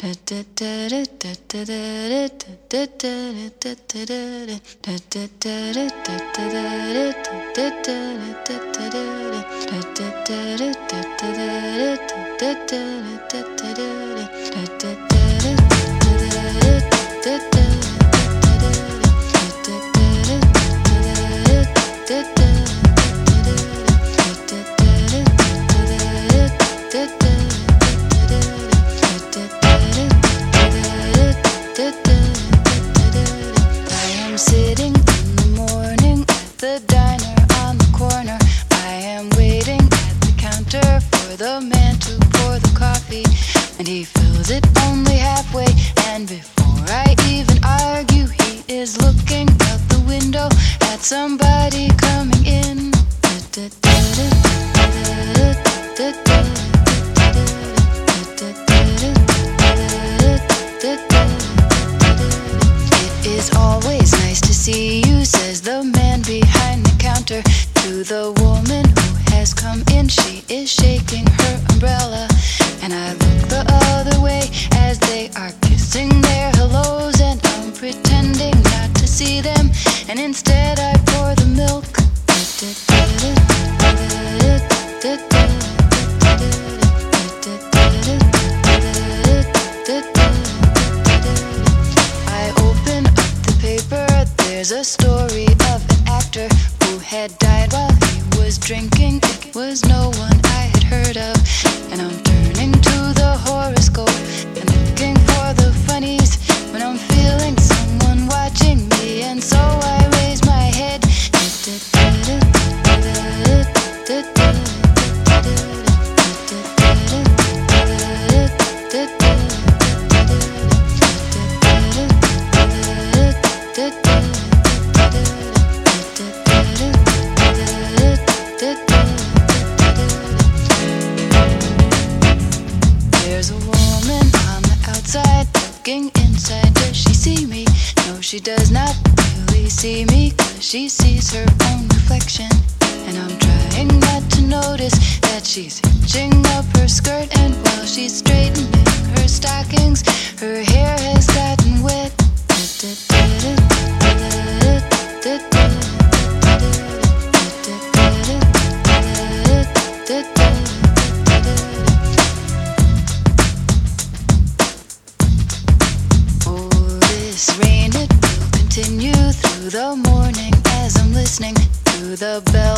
Sitting in the morning at the diner on the corner. I am waiting at the counter for the man to pour the coffee, and he fills it only halfway. And before I even argue, he is looking out the window at somebody coming in. It is always nice to see you, says the man behind the counter to the woman who has come in. She is shaking her umbrella, and I look the other way as they are kissing their hellos, and I'm pretending not to see them, and instead I pour the milk. I open up the paper. There's a story of an actor who had died while he was drinking. It was no one I had heard of, and I'm turning to the horoscope and looking for the funnies when I'm feeling someone watching me, and so I raise my head. There's a woman on the outside looking inside. Does she see me? No, she does not really see me, 'cause she sees her own reflection. And I'm trying not to notice that she's hitching up her skirt, and while she's straightening her stockings, her hair has gotten wet. Oh, this rain, it will continue through the morning as I'm listening to the bell